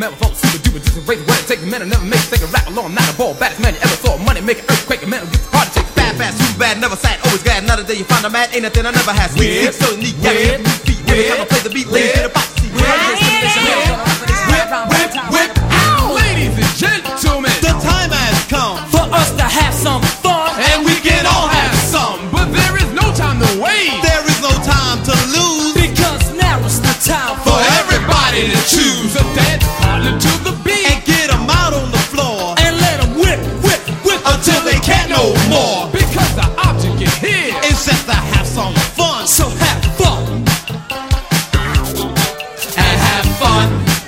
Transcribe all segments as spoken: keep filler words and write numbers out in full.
never fall super duper just a race. What it takes a man to never make take a rap along, not a ball baddest man you ever saw. Money make an earthquake, a man who gets hard to take. Bad, fast, super bad, never sad, always glad. Another day you find a man, ain't nothing I never had. Sweet, so neat, got a new feet. When they come and play the beat, ladies get a box seat. Whip, whip, whip, ow! Ladies and gentlemen, the time has come for us to have some fun, and we can all have some. But there is no time to wait. There is no time to lose, because now is the time for everybody to choose a dance partner to the beat and get them out on the floor and let them whip, whip, whip until they can't no more. Because the object is here. It's just to have some fun. So have fun and have fun.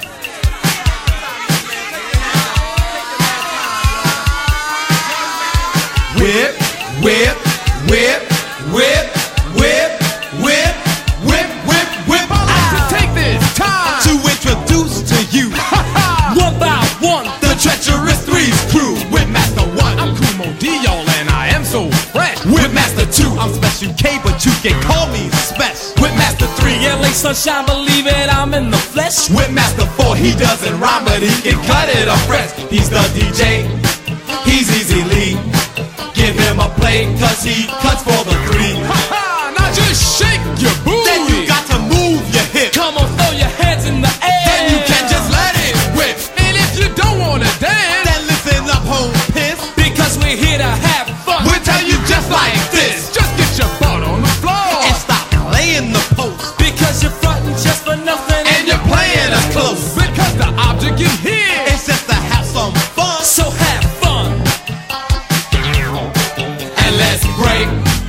Whip, whip, whip, whip, whip, whip, whip, whip, whip. I'd like to take this time to introduce to you one by one the Treacherous Three's crew. Whipmaster one, I'm Kumo D, y'all, and I am so fresh. Whipmaster two, I'm Special K, but you can call me Special. Whipmaster three, L A Sunshine, believe it, I'm in the flesh. Whipmaster four, he doesn't rhyme, but he can cut it up fresh. He's the D J, he's Easy Lee. Give him a play, cause he cuts for the three. Ha ha, now just shake your booty. Then you got to move your hip. Come on, throw your hands in the air. Then you can just let it whip. And if you don't wanna dance, then listen up, home piss. Because we're here to have fun. We'll tell you just like this. Just get your butt on the floor and stop playing the post. Because you're frontin' just for nothing, and you're playing us close. Because the object is here. It's just to have some fun. So have fun and let's break.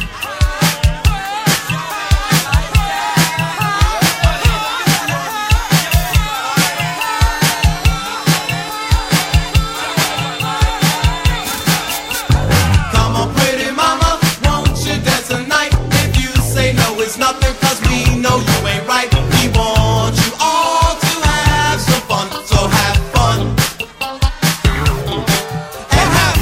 Come on, pretty mama, won't you dance tonight? If you say no, it's nothing, cause we know you ain't right. We want you all to have some fun, so have fun and have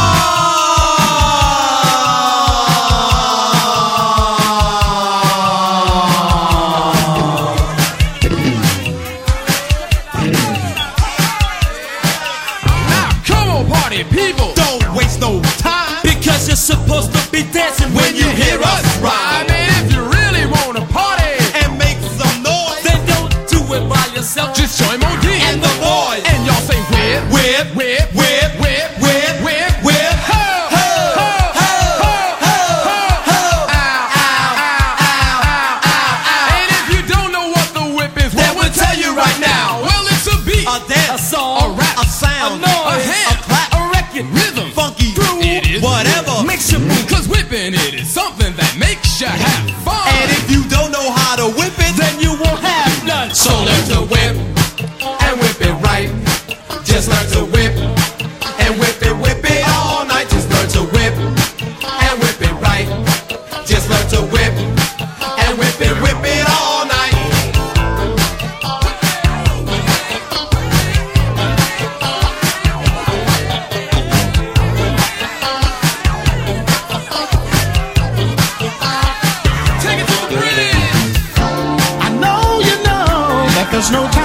Now come on, party people, don't waste no time, because you're supposed to be dancing when you hear us rhyme. I mean, if you really wanna party and make some noise, then don't do it by yourself. just join Mo D and the boys, and y'all say whip, whip, whip, whip, whip, whip, whip, whip, ho, ho, ho, ho, ho, ho, ow, ow, ow, ow, ow. And if you don't know what the whip is, then we'll tell you right now. Well, it's a beat, A dance, A song, a rap, a sound, a noise, a hand, a clap, a record, rhythm, funky, it is whatever. makes you move. Cause whipping it is something that makes you have fun. And if you don't know how to whip it, Then you won't have none. so learn to whip and whip it right. Just learn to whip and whip it, whip it all night. Just learn to whip and whip it right. Just learn to whip and whip it, whip it all night. Take it to the bridge. I know you know that there's no